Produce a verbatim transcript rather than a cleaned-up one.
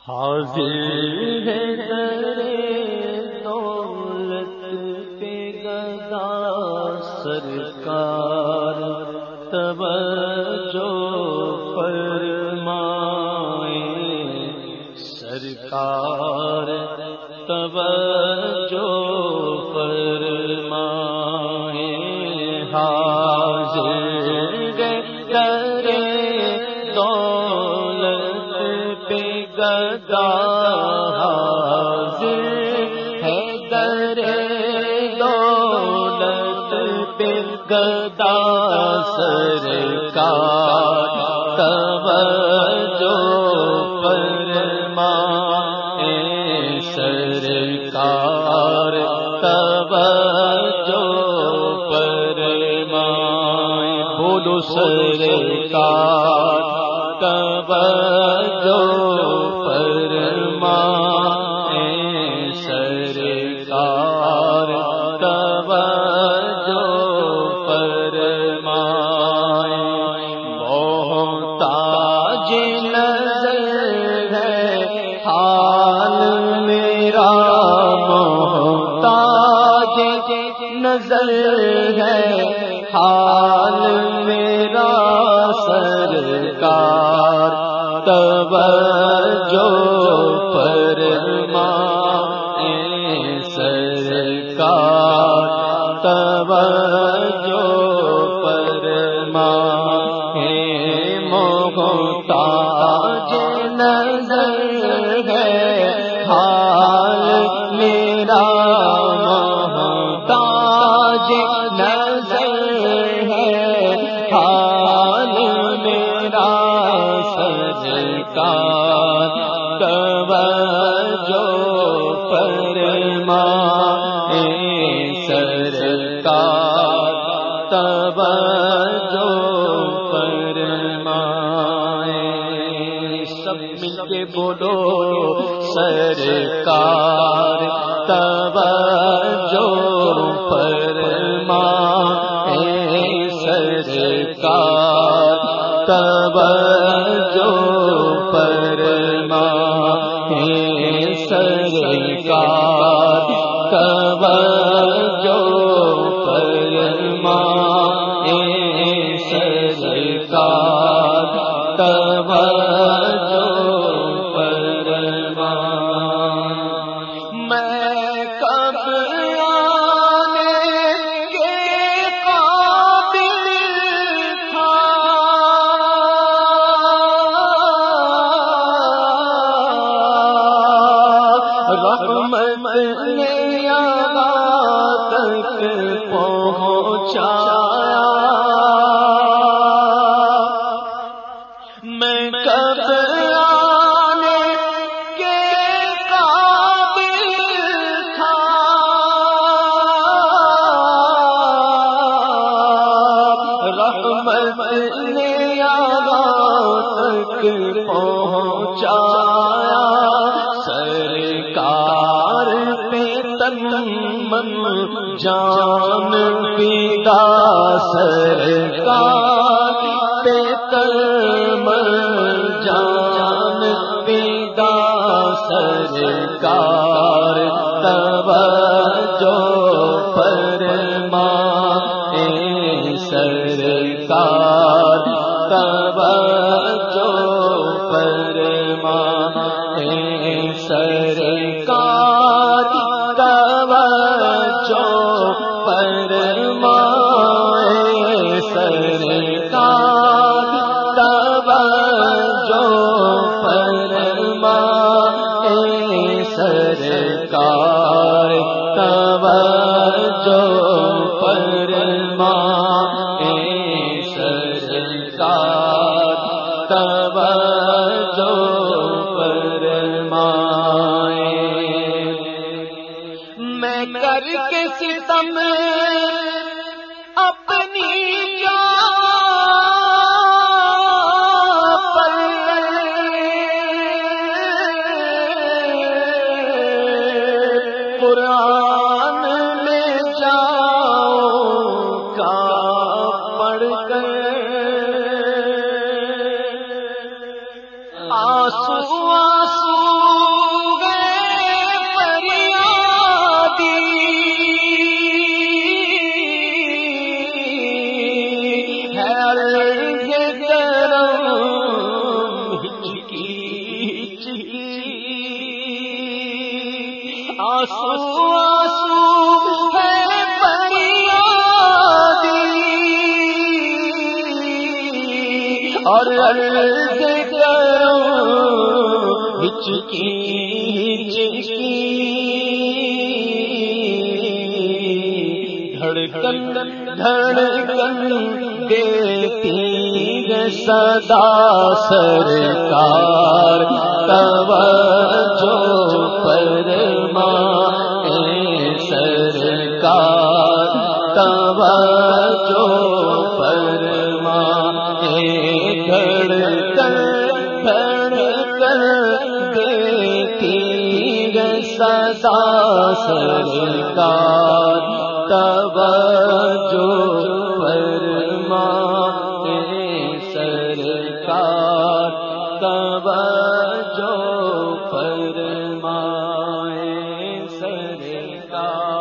حاضر ہے در دولت پہ گدا سرکار، توجہ فرمائیں سرکار، توجہ فرمائیں۔ حاضر در دولت پہ گدا، حاضر ہے در دولت پہ گدا سرکار، توجہ فرمائیں سرکار، توجہ فرمائیں۔ بولو سرکار، توجہ فرمائیں سرکار، توجہ فرمائیں۔ محتاج نظر ہے حال میرا، محتاج نظر ہے حال میرا سرکار، توجہ فرمائیں سرکار، توجہ فرمائیں۔ محتاج نظر ہے حال میرا، محتاج نظر ہے حال میرا سرکار، توجہ فرمائیں سرکار، توجہ فرمائیں۔ سب مل کے بولو سرکار، توجہ فرمائیں سرکار، توجہ فرمائیں سرکار، توجہ فرمائیں سرکار، توجہ فرمائیں۔ میں کب آنے کے قابل تھا، رحمت نے یہاں تک پہنچایا۔ میں کب آنے کے قابل تھا، رحمت نے یہاں تک پہنچایا۔ سرکار پہ تن من جان فدا، سرکار پہ تن من جان فدا سرکار، توجہ فرمائیں سرکار، توجہ فرمائیں سرکار، توجہ فرمائیں سرکار، توجہ فرمائیں سرکار، توجہ فرمائیں سرکار، توجہ فرمائیں۔ میں کر کے ستم اپنی جان پر، قرآن میں جاؤں کا پڑھ کر، آنسو آنسو آنسو آنسو ہے فریادی اور عرض کرو ہچکی ہچکی دھڑکن دھڑکن دیتی ہے صدا سرکار توجہ فرمائیں سرکار توجہ فرمائیں دھڑکن دھڑکن دیتی ہے صدا سرکار توجہ فرمائیں سرکار توجہ فرمائیں سرکار